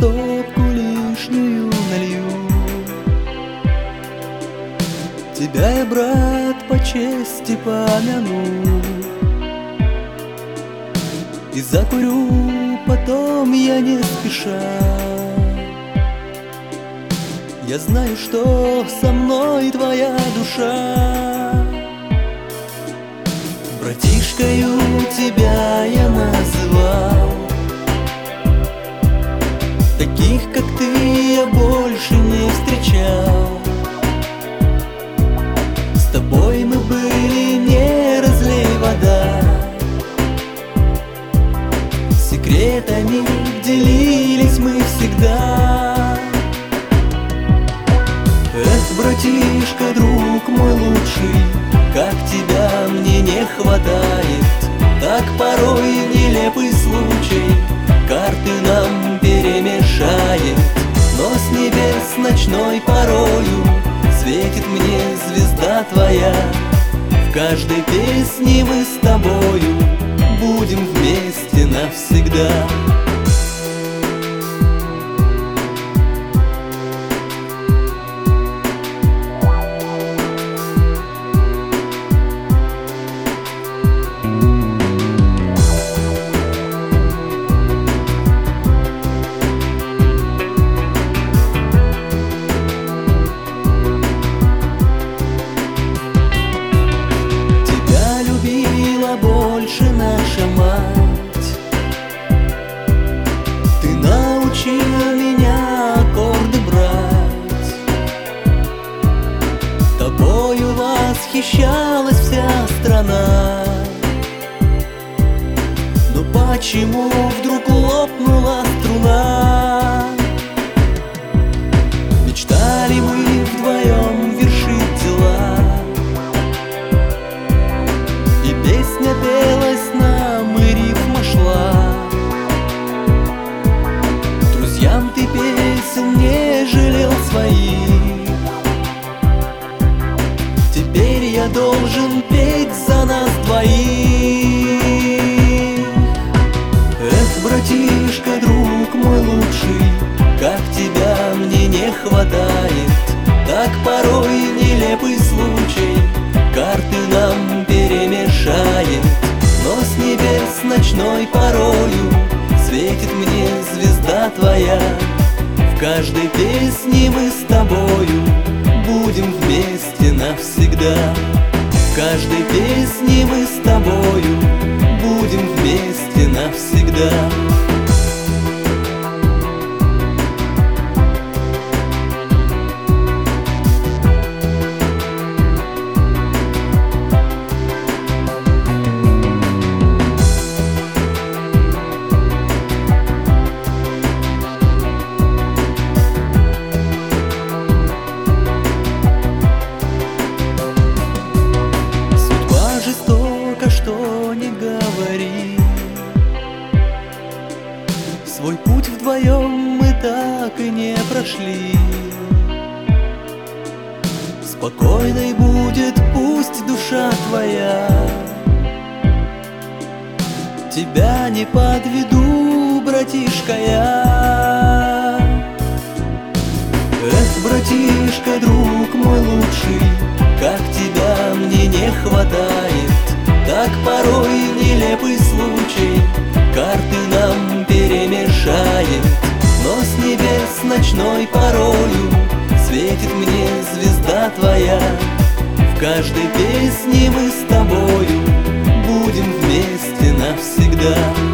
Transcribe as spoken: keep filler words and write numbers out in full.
стопку лишнюю налью. Тебя я, брат, по чести помяну и закурю потом я не спеша. Я знаю, что со мной твоя душа. Братишкою тебя я называл, таких, как ты, я больше не встречал. С тобой мы были не разлей вода, секретами делились мы всегда. Эх, братишка, друг мой лучший, как тебя мне не хватает. Так порой нелепый случай карты нам перемешает. Но с небес ночной порою светит мне звезда твоя. В каждой песне мы с тобою будем вместе навсегда. Больше наша мать, ты научила меня аккорды брать. Тобою восхищалась вся страна. Но почему вдруг лопнула струна? Мечтали мы вдвоем вершить дела, песня пелась нам и рифма шла. Друзьям ты песен не жалел своих, теперь я должен петь за нас двоих. Эх, братишка, друг мой лучший, как тебя мне не хватает. Так порой нелепый случай карты нам перемешает. Но с небес ночной порою светит мне звезда твоя. В каждой песне мы с тобою будем вместе навсегда. В каждой песне мы с тобою будем вместе навсегда. Что не говори, свой путь вдвоем мы так и не прошли. Спокойной будет пусть душа твоя, тебя не подведу, братишка, я. Эх, братишка, друг мой лучший, как тебя мне не хватает. Так порой нелепый случай карты нам перемешает. Но с небес ночной порою светит мне звезда твоя. В каждой песне мы с тобою будем вместе навсегда.